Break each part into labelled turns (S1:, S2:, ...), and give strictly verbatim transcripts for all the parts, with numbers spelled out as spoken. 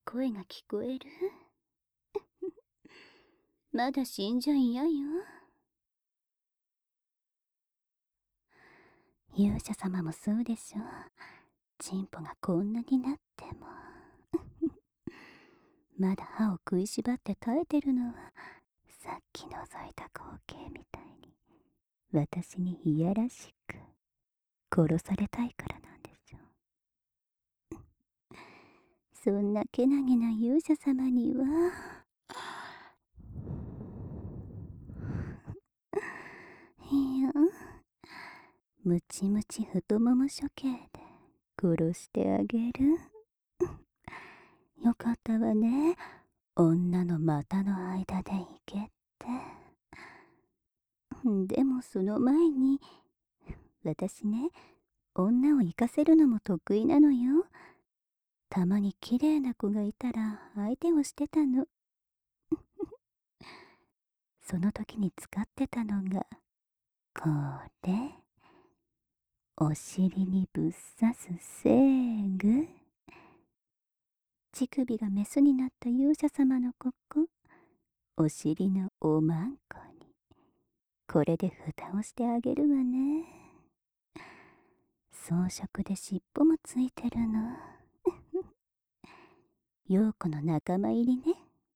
S1: 声が聞こえる。まだ死んじゃ嫌よ。勇者様もそうでしょ。チンポがこんなになってもまだ歯を食いしばって耐えてるのは、さっき覗いた光景みたいに私にいやらしく殺されたいからなんでしょう。そんなけなげな勇者様にはいや、ムチムチ太もも処刑で殺してあげる。よかったわね、女の股の間で行けって。でもその前に、私ね、女を行かせるのも得意なのよ。たまに綺麗な子がいたら相手をしてたの。その時に使ってたのがこれ。お尻にぶっ刺すセーグ。乳首がメスになった勇者様のここ、お尻のおまんこにこれで蓋をしてあげるわね。装飾で尻尾もついてるの。陽子の仲間入りね。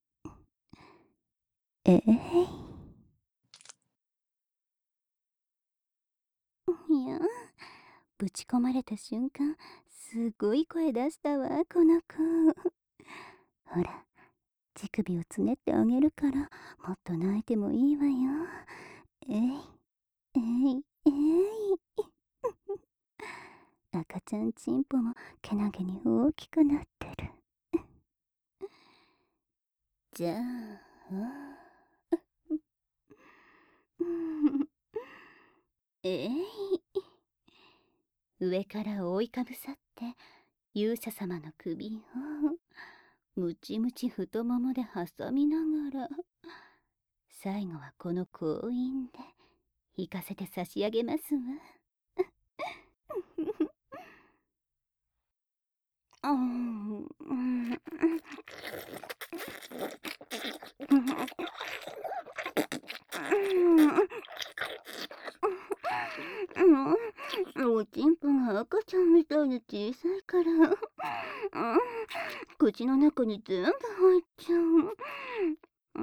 S1: ええいや、ぶち込まれた瞬間、すごい声出したわ、この子。ほら、乳首をつねってあげるから、もっと泣いてもいいわよ。えい、えい、えい。赤ちゃんチンポもけなげに大きくなってる。じゃあ、えい。上から覆いかぶさって勇者様の首をムチムチ太ももで挟みながら、最後はこの行員で引かせて差し上げますわ。あん、おちんぽが赤ちゃんみたいに小さいから、口の中に全部入っちゃう。うん、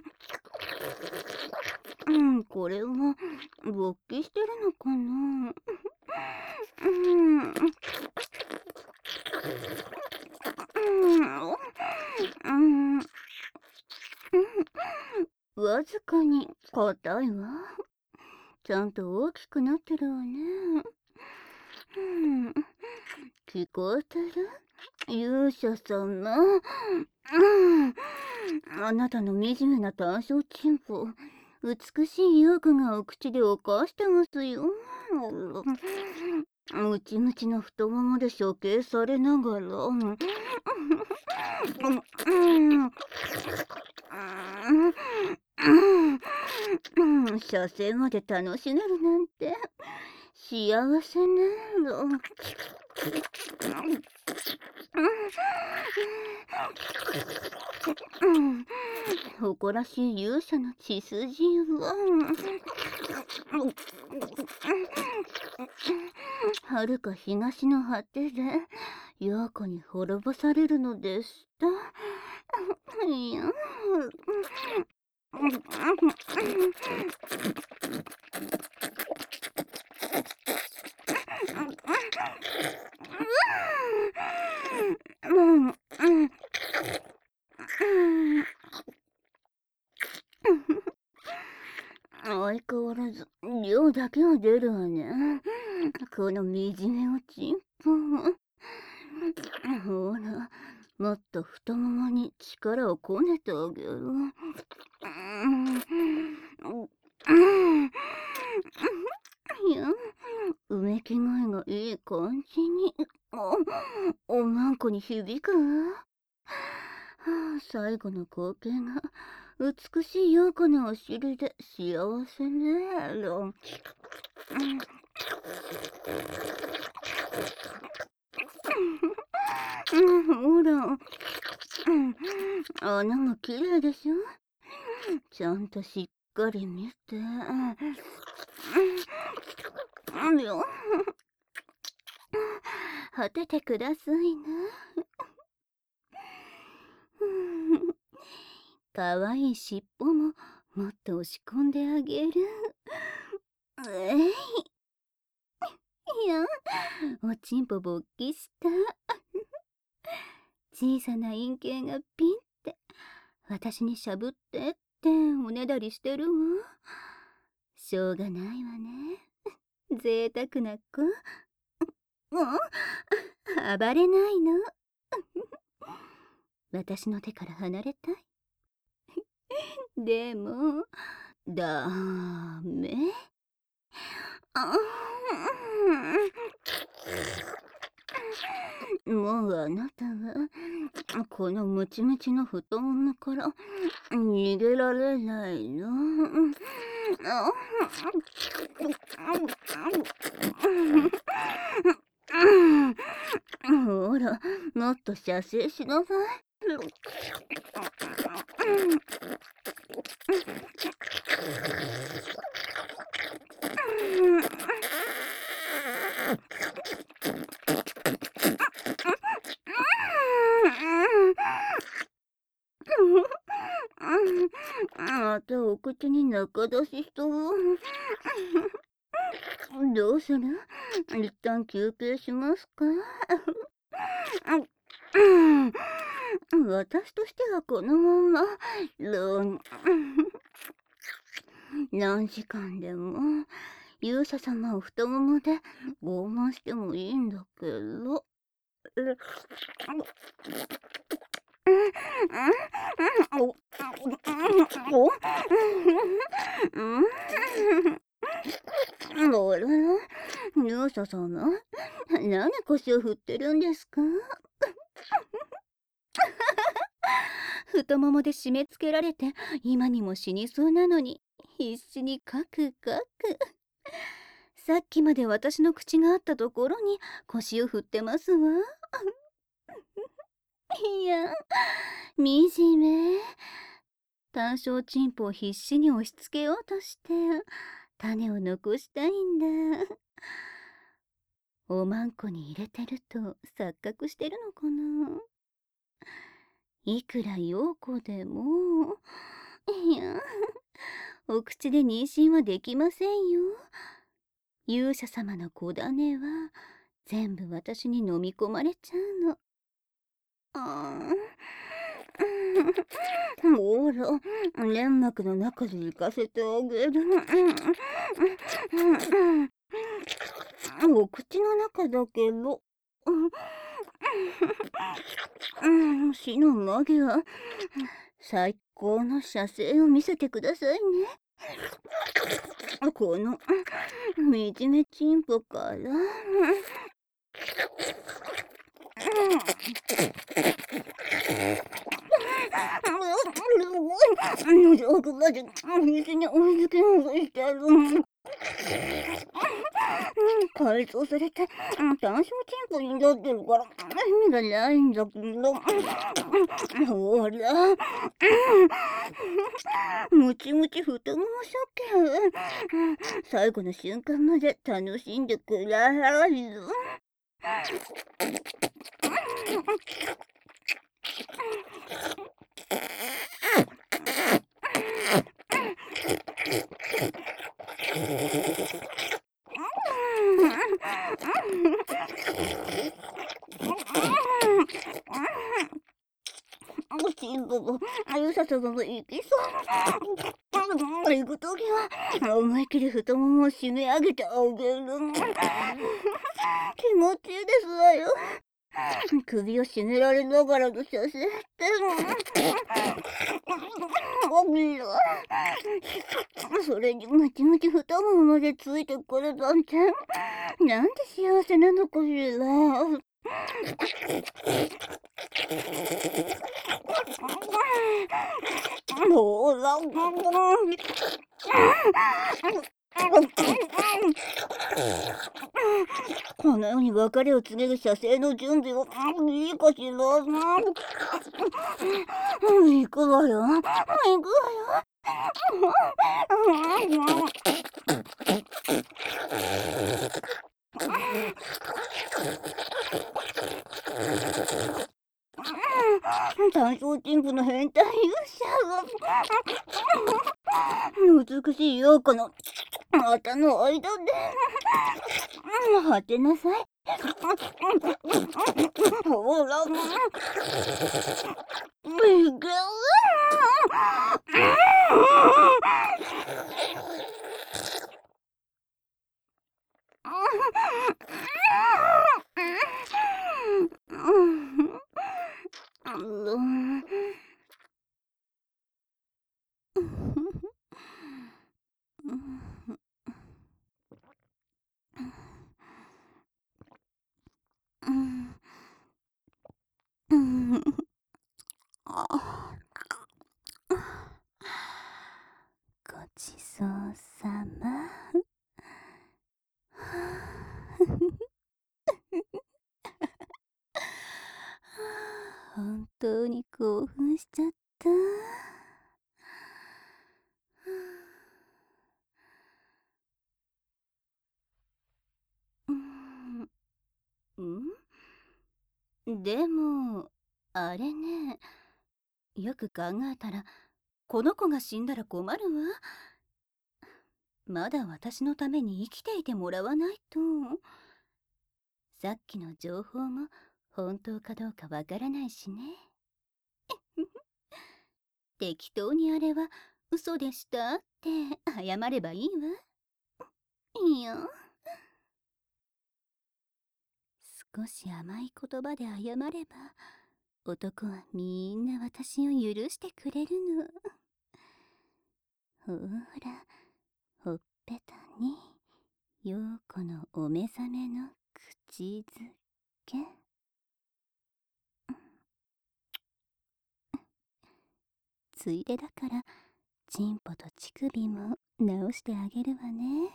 S1: うん、これは勃起してるのかな。うん、うん、うん、わずかに硬いわ。ちゃんと大きくなってるわね。うん、聞こえてる？勇者様。うん、あなたの惨めな単焦チンポ、美しい遊具がお口で犯してますよ。ムチムチの太ももで処刑されながら、射精まで楽しめるなんて幸せね。誇らしい勇者の血筋ははるか東の果てで陽子に滅ぼされるのでした。いやうんうん相変わらず量だけは出るわね。この惨めおちんぽ。ほら、もっと太ももに力をこねてあげる。いや、うめき声がいい感じにおおまんこに響くわ。最後の光景が美しい陽子のお尻で幸せね。ほら、 綺麗でしょ。ちゃんとしっかり見て。うんよ。果ててくださいな。かわいい尻尾ももっと押し込んであげる。えい。いや、おちんぽ勃起した。小さな陰茎がピンって私にしゃぶってっておねだりしてるわ。しょうがないわね。贅沢な子。もう暴れないの。私の手から離れたい。でもダメ。あもうあなたはこのムチムチの布団から逃げられないの。ほら、もっと射精しなさい。またお口に中出ししたわ。どうする？一旦休憩しますか？私としてはこのまま何時間でも勇者様を太ももで拷問してもいいんだけど。おら、勇者様、何腰を振ってるんですか？太ももで締め付けられて今にも死にそうなのに必死にカクカク。さっきまで私の口があったところに腰を振ってますわ。いや、惨め。単小チンポを必死に押し付けようとして種を残したいんだ。おまんこに入れてると錯覚してるのかな。いくら陽子でも、いや、お口で妊娠はできませんよ。勇者様の子種は全部私に飲み込まれちゃうの。ああ、ほら、粘膜の中で行かせてあげる。お口の中だけど。死の間際、最高の射精を見せてくださいね。この惨めチンポから。奥まで水に追いつけようとしてる。改装されて単小チンポになってるから意味がないんだけど。ほら、ムチムチ太もも処刑。最後の瞬間まで楽しんでくれるぞ。チンポも勇者様も行きそう。行くときは思いっきり太ももを締め上げてあげる。気持ちいいですわよ。首を絞められながらの射精って。それにムチムチ太ももまでついてくるなんてなんて幸せなのかしら。ほら、 この世に別れを告げる射精の準備をいいかしら。行くわよ。行くわよ。単焦鎮部の変態勇者が美しい陽子の股の間で果てなさい。ほら、いけごちそうさま。本当に興奮しちゃった。んでもあれね、よく考えたらこの子が死んだら困るわ。まだ私のために生きていてもらわないと。さっきの情報も本当かどうかわからないしね。適当にあれは嘘でしたって謝ればいいわ。いいよ。少し甘い言葉で謝れば男はみんな私を許してくれるの。ほら、ほっぺたに陽子のお目覚めの口づけ。ついでだからチンポと乳首も直してあげるわね。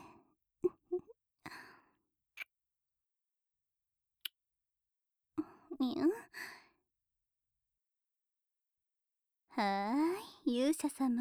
S1: にゃはーい、勇者様。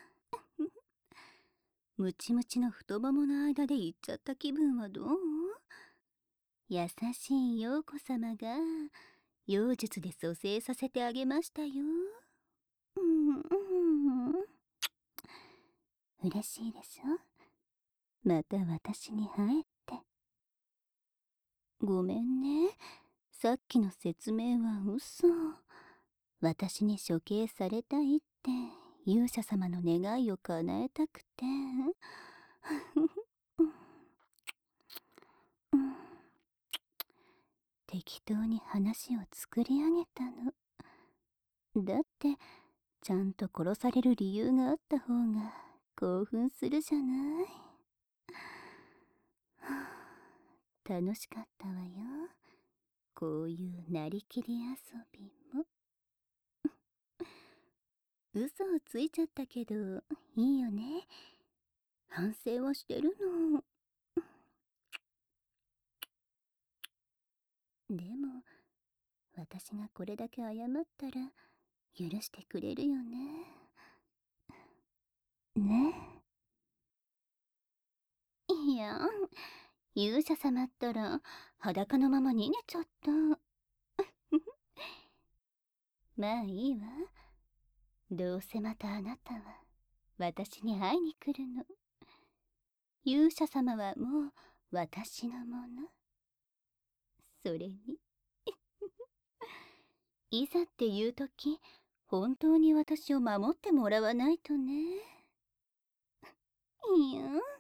S1: ムチムチの太ももの間で言っちゃった気分はどう？優しい陽子様が妖術で蘇生させてあげましたよ。うんうん、嬉しいでしょ？また私に会えって。ごめんね、さっきの説明は嘘。私に処刑されたいって勇者様の願いを叶えたくて。適当に話を作り上げたの。だってちゃんと殺される理由があった方が興奮するじゃない。楽しかったわよ、こういうなりきり遊びも。嘘をついちゃったけどいいよね。反省はしてるの。でも私がこれだけ謝ったら許してくれるよね。ね。いや、勇者様ったら裸のまま逃げちゃった。まあいいわ。どうせまたあなたは私に会いに来るの。勇者様はもう私のもの。それにいざっていう時、本当に私を守ってもらわないとね。いや